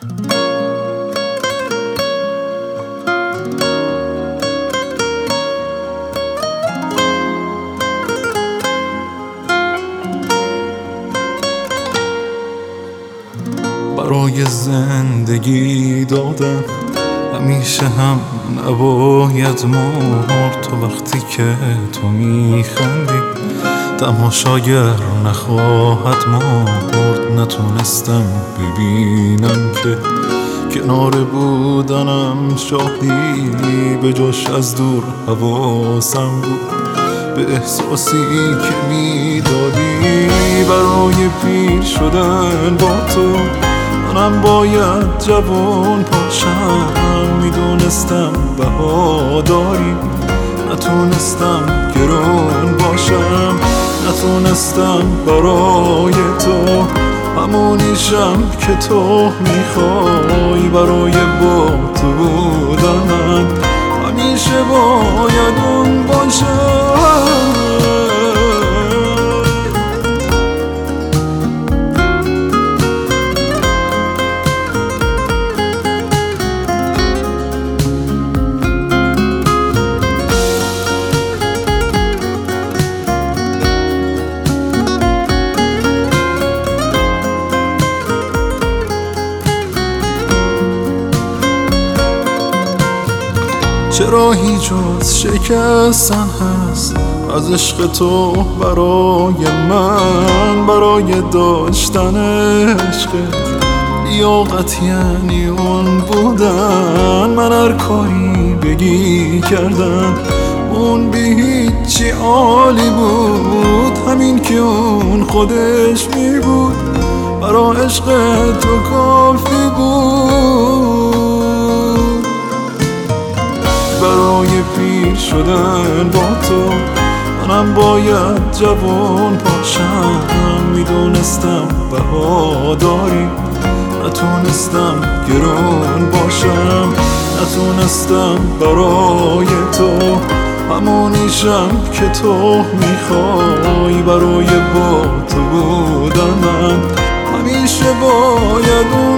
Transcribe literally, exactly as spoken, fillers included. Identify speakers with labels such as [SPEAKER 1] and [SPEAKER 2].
[SPEAKER 1] برای زندگی دادن همیشه هم نباید مرد. تو وقتی که تو میخندی تماشاگر نخواهد مرد. نتونستم ببینم که کنار بودنم شاهی، به جاش از دور حواسم بود به احساسی که میدادی. برای پیر شدن با تو منم باید جوان پاشم. میدونستم بهاداری، نتونستم گران باشم. نتونستم برای تو همونیشم که تو میخوای. برای با تو بودن من همیشه باید اون باشم. چه راهی جز شکستن هست از عشق تو برای من؟ برای داشتن عشقت لیاقت یعنی اون بودن. من هر کاری بگی کردم اون بی هیچی عالی بود. همین که اون خودش می بود برای عشق تو کافی بود. برای پیر شدن با تو منم باید جوان پاشم. میدونستم بهاداری، نتونستم گران باشم. نتونستم برای تو همونیشم که تو میخوای. برای با تو بودن من همیشه باید